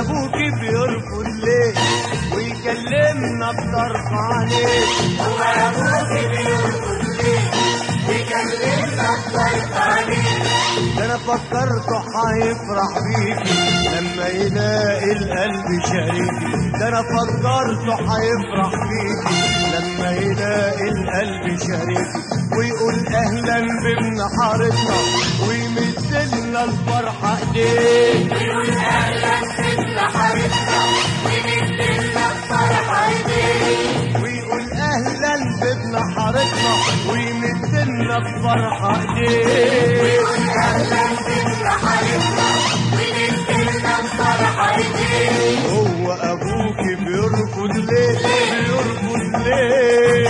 ابوك بيرفض ليه ويكلمنا بطرف عينيه؟ هو ابوك بيرفض ليه ويكلمنا بطرف عينيه؟ ده انا فكرته هيفرح بيكي لما يلاقي القلب شريكي. ده انا فكرته هيفرح بيكي لما يلاقي القلب شريكي، ويقول اهلا بابن حارتنا ويمدلنا الفرحه ايديه. ويقول اهلا بابن حارتنا ويمدلنا الفرحه ايديه. ويقول اهلا بابن حارتنا ويمدلنا الفرحه ايديه. ويقول اهلا بابن حارتنا ويمدلنا الفرحه ايديه. هو ابوك بيرفض ليه بيرفض ليه؟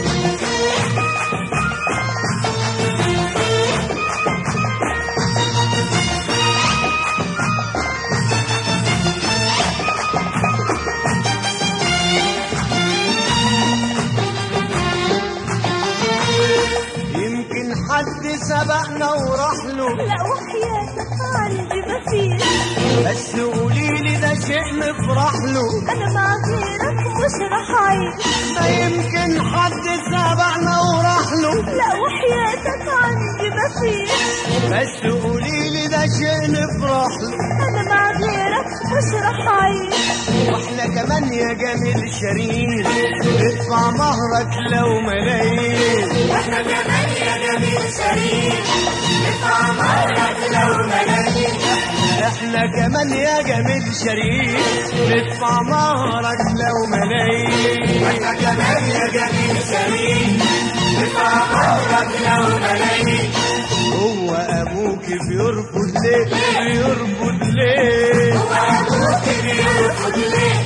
يمكن حد سبقنا وراح له، لا وحياتك عندي مفيش، بس قوليلي ده شيء نفرح له. انا مع غيرك مش رح اعيش. ما يمكن حد سبقنا وراح له، لا وحياتك عندي مفيش، بس قوليلي ده شيء نفرح له. انا مع غيرك مش رح اعيش. واحنا كمان يا جميل شريف ادفع مهرك لو ملايين. واحنا كمان يا جميل شريف ندفع مهرك لو ملايين. احنا كمان يا جميل شريف ندفع مهرك لو ملايين. واحنا كمان يا جميل شريف ندفع مهرك لو ملايين. هو ابوك بيرفض ليه بيرفض ليه؟ هو ابوك بيرفض ليه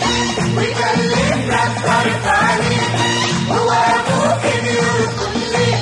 ويكلمنا بطرف عينيه؟ هو ابوك بيرفض ليه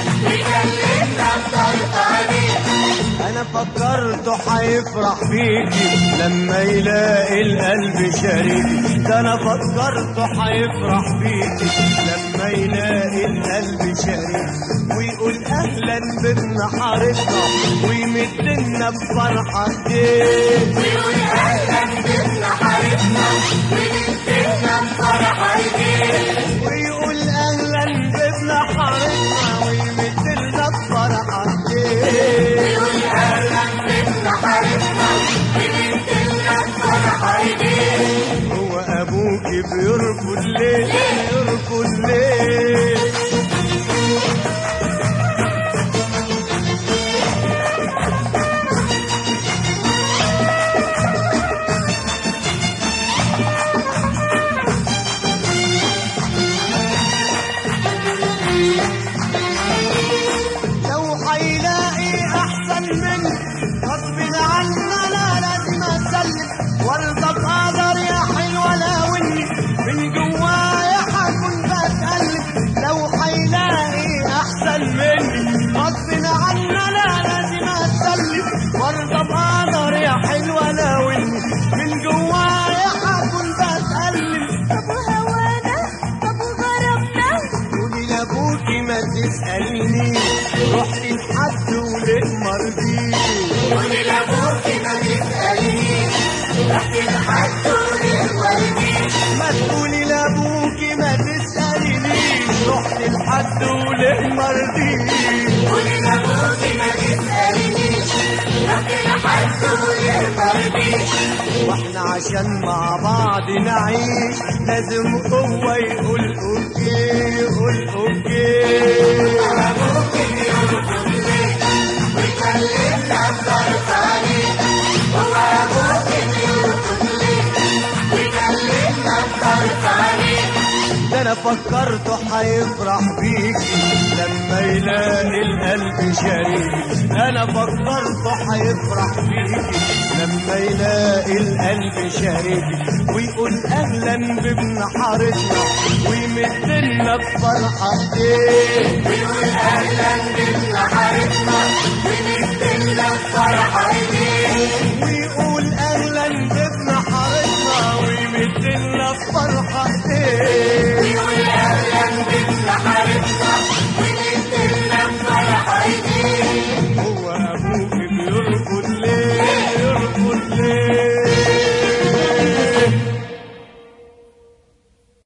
ويكلمنا بطرف عينيه؟ انا فكرته هيفرح بيكي لما يلاقي القلب شريكي. ده انا فكرته هيفرح بيكي لما يلاقي القلب شريكي، ويقول اهلا بابن حارتنا ويمدلنا بفرحه ايديه. ويقول اهلا بابن حارتنا ويمدلنا بفرحه ايديه. ويقول اهلا بابن حارتنا ويمدلنا بفرحه ايديه. ويقول اهلا بابن حارتنا ويمدلنا بفرحه ايديه. هو ابوك بيرفض ليه بيرفض ليه؟ لو هيلاقي احسن مني غصب عنا لا لازم اسلم وارضى بقدر يا حلوه لو اني من جوايا هكون بتقلب. لو هيلاقي احسن مني غصب عنا لا لازم اسلم وارضى بقدر يا حلوه لو اني من جوايا هكون بتقلب. طب وهوانا طب وغربنا قولي لابوكي ما تسألني رحت لحد وليه مرضيش. قولي لابوك ما تسألنيش رحت لحد وليه مرضيش. ما تقولي لابوكي ما تسألنيش رحت لحد وليه مرضيش. قولي لابوك ما تسألنيش رحت لحد وليه مرضيش. واحنا عشان مع بعض نعيش لازم هو يقول اوكي يقول اوكي. ابوك بيرفض ليه ويكلمنا بطرف عينيه؟ هو ابوك بيرفض ليه ويكلمنا بطرف عينيه؟ ده انا فكرته هيفرح بيكي لما يلاقي القلب شريكي. انا فكرته هيفرح بيكي لما يلاقي القلب شريكي، ويقول اهلا بابن حارتنا ويمدلنا بفرحه ايديه. ويقول اهلا